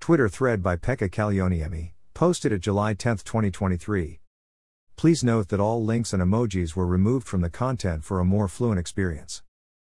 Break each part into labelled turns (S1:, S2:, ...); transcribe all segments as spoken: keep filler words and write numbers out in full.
S1: Twitter thread by Pekka Kallioniemi, posted at July tenth twenty twenty-three. Please note that all links and emojis were removed from the content for a more fluent experience.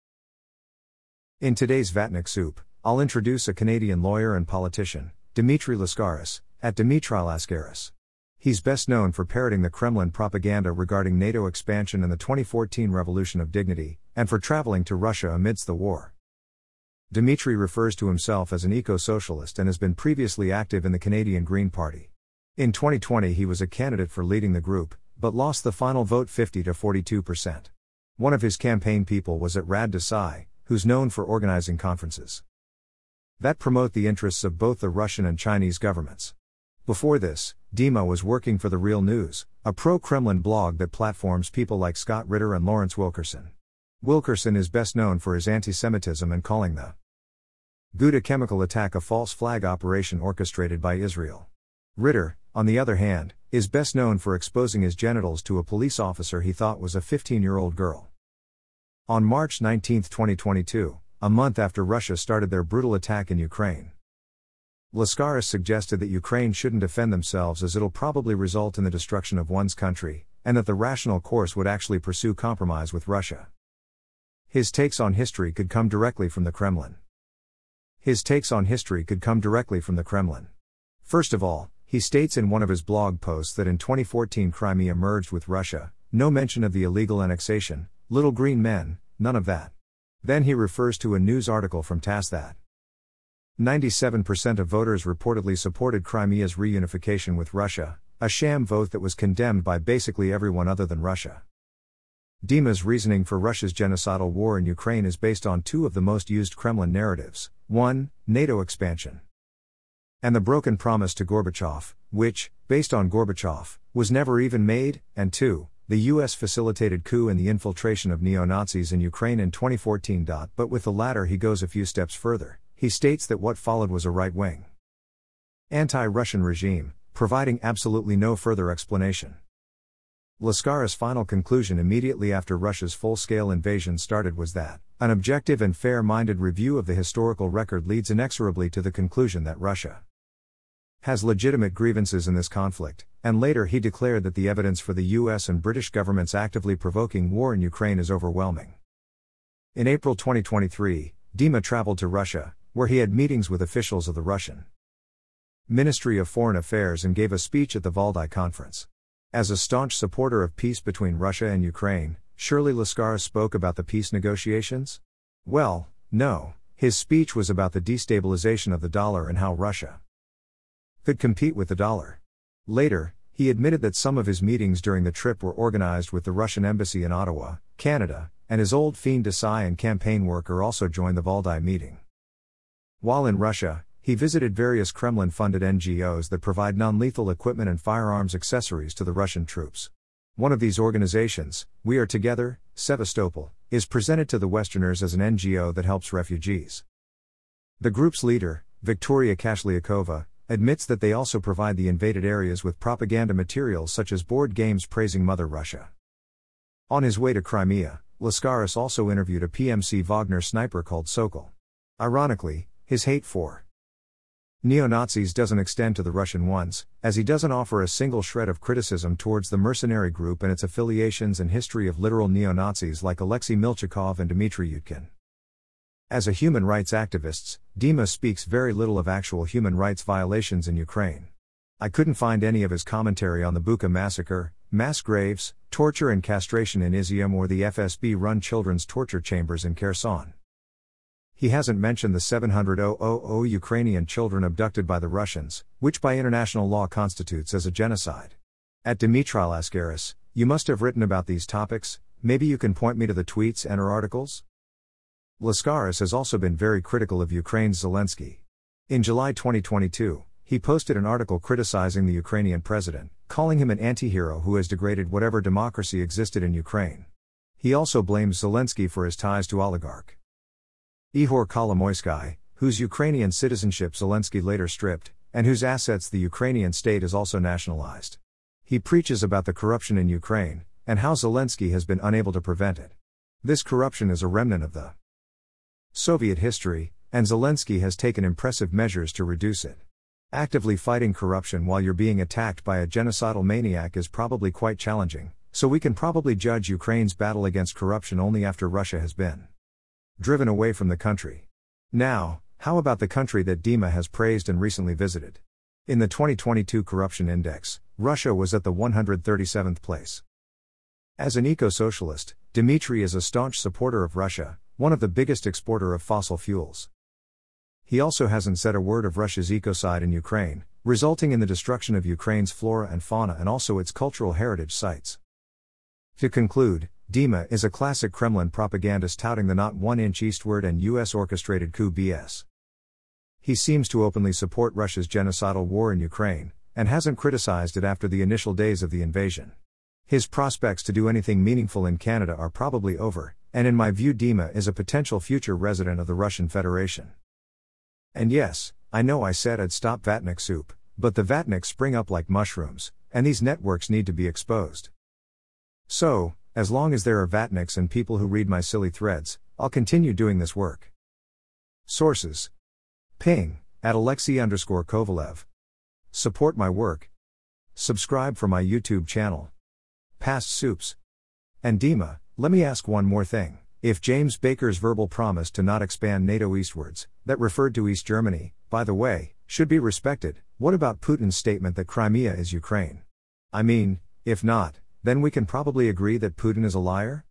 S1: In today's Vatnik Soup, I'll introduce a Canadian lawyer and politician, Dimitri Lascaris, at Dimitri Lascaris. He's best known for parroting the Kremlin propaganda regarding NATO expansion and the twenty fourteen Revolution of Dignity, and for traveling to Russia amidst the war. Dimitri refers to himself as an eco-socialist and has been previously active in the Canadian Green Party. In twenty twenty he was a candidate for leading the group, but lost the final vote fifty to forty-two percent. One of his campaign people was at Rad Desai, who's known for organizing conferences that promote the interests of both the Russian and Chinese governments. Before this, Dima was working for The Real News, a pro-Kremlin blog that platforms people like Scott Ritter and Lawrence Wilkerson. Wilkerson is best known for his anti-Semitism and calling the Ghouta chemical attack a false flag operation orchestrated by Israel. Ritter, on the other hand, is best known for exposing his genitals to a police officer he thought was a fifteen-year-old girl. On March nineteenth twenty twenty-two, a month after Russia started their brutal attack in Ukraine, Lascaris suggested that Ukraine shouldn't defend themselves as it'll probably result in the destruction of one's country, and that the rational course would actually pursue compromise with Russia. His takes on history could come directly from the Kremlin. His takes on history could come directly from the Kremlin. First of all, he states in one of his blog posts that in twenty fourteen Crimea merged with Russia, no mention of the illegal annexation, little green men, none of that. Then he refers to a news article from TASS that ninety-seven percent of voters reportedly supported Crimea's reunification with Russia, a sham vote that was condemned by basically everyone other than Russia. Dima's reasoning for Russia's genocidal war in Ukraine is based on two of the most used Kremlin narratives: one, NATO expansion, and the broken promise to Gorbachev, which, based on Gorbachev, was never even made, and two, the U S facilitated coup and the infiltration of neo-Nazis in Ukraine in twenty fourteen. But with the latter he goes a few steps further. He states that what followed was a right-wing anti-Russian regime, providing absolutely no further explanation. Lascaris' final conclusion immediately after Russia's full-scale invasion started was that an objective and fair-minded review of the historical record leads inexorably to the conclusion that Russia has legitimate grievances in this conflict, and later he declared that the evidence for the U S and British governments actively provoking war in Ukraine is overwhelming. In April twenty twenty-three, Dima traveled to Russia, where he had meetings with officials of the Russian Ministry of Foreign Affairs and gave a speech at the Valdai Conference. As a staunch supporter of peace between Russia and Ukraine, surely Lascaris spoke about the peace negotiations? Well, no, his speech was about the destabilization of the dollar and how Russia could compete with the dollar. Later, he admitted that some of his meetings during the trip were organized with the Russian embassy in Ottawa, Canada, and his old fiend Desai and campaign worker also joined the Valdai meeting. While in Russia, he visited various Kremlin-funded N G Os that provide non-lethal equipment and firearms accessories to the Russian troops. One of these organizations, We Are Together, Sevastopol, is presented to the Westerners as an N G O that helps refugees. The group's leader, Victoria Kashliakova, admits that they also provide the invaded areas with propaganda materials such as board games praising Mother Russia. On his way to Crimea, Lascaris also interviewed a P M C Wagner sniper called Sokol. Ironically, his hate for neo-Nazis doesn't extend to the Russian ones, as he doesn't offer a single shred of criticism towards the mercenary group and its affiliations and history of literal neo-Nazis like Alexei Milchikov and Dmitry Yutkin. As a human rights activist, Dima speaks very little of actual human rights violations in Ukraine. I couldn't find any of his commentary on the Bucha massacre, mass graves, torture and castration in Izium or the F S B-run children's torture chambers in Kherson. He hasn't mentioned the seven hundred thousand Ukrainian children abducted by the Russians, which by international law constitutes as a genocide. At Dimitri Lascaris, you must have written about these topics, maybe you can point me to the tweets and or articles? Lascaris has also been very critical of Ukraine's Zelensky. In July twenty twenty-two, he posted an article criticizing the Ukrainian president, calling him an anti-hero who has degraded whatever democracy existed in Ukraine. He also blames Zelensky for his ties to oligarch Ihor Kolomoisky, whose Ukrainian citizenship Zelensky later stripped, and whose assets the Ukrainian state has also nationalized. He preaches about the corruption in Ukraine, and how Zelensky has been unable to prevent it. This corruption is a remnant of the Soviet history, and Zelensky has taken impressive measures to reduce it. Actively fighting corruption while you're being attacked by a genocidal maniac is probably quite challenging, so we can probably judge Ukraine's battle against corruption only after Russia has been driven away from the country. Now, how about the country that Dima has praised and recently visited? In the twenty twenty-two Corruption Index, Russia was at the one hundred thirty-seventh place. As an eco-socialist, Dmitry is a staunch supporter of Russia, one of the biggest exporter of fossil fuels. He also hasn't said a word of Russia's ecocide in Ukraine, resulting in the destruction of Ukraine's flora and fauna and also its cultural heritage sites. To conclude, Dima is a classic Kremlin propagandist touting the not one inch eastward and U S orchestrated coup B S. He seems to openly support Russia's genocidal war in Ukraine, and hasn't criticized it after the initial days of the invasion. His prospects to do anything meaningful in Canada are probably over, and in my view Dima is a potential future resident of the Russian Federation. And yes, I know I said I'd stop Vatnik soup, but the Vatniks spring up like mushrooms, and these networks need to be exposed. So, as long as there are Vatniks and people who read my silly threads, I'll continue doing this work. Sources: Ping, at Alexei underscore Kovalev. Support my work. Subscribe for my YouTube channel. Past soups. And Dima, let me ask one more thing. If James Baker's verbal promise to not expand NATO eastwards, that referred to East Germany, by the way, should be respected, what about Putin's statement that Crimea is Ukraine? I mean, if not, then we can probably agree that Putin is a liar?